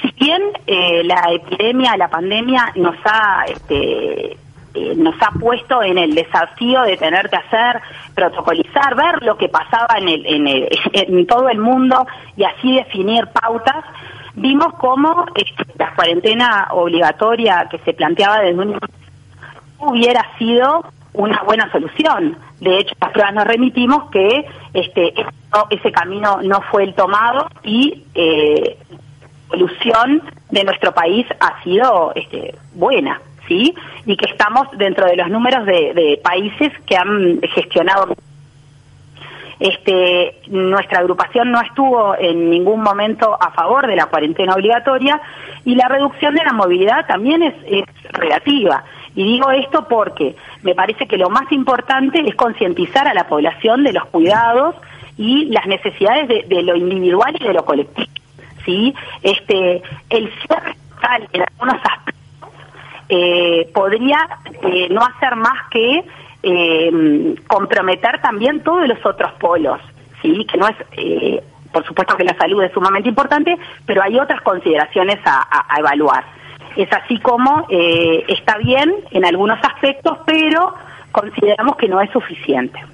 Si bien la epidemia, la pandemia nos ha puesto en el desafío de tener que hacer, protocolizar, ver lo que pasaba en todo el mundo y así definir pautas, vimos cómo la cuarentena obligatoria que se planteaba desde un hubiera sido una buena solución. De hecho, las pruebas nos remitimos que ese camino no fue el tomado y la solución de nuestro país ha sido buena, ¿sí? Y que estamos dentro de los números de países que han gestionado. Nuestra agrupación no estuvo en ningún momento a favor de la cuarentena obligatoria y la reducción de la movilidad también es relativa. Y digo esto porque me parece que lo más importante es concientizar a la población de los cuidados y las necesidades de lo individual y de lo colectivo, ¿sí? El cierre total en algunos aspectos podría no hacer más que comprometer también todos los otros polos, ¿sí? Que no es, por supuesto que la salud es sumamente importante, pero hay otras consideraciones a evaluar. Es así como está bien en algunos aspectos, pero consideramos que no es suficiente.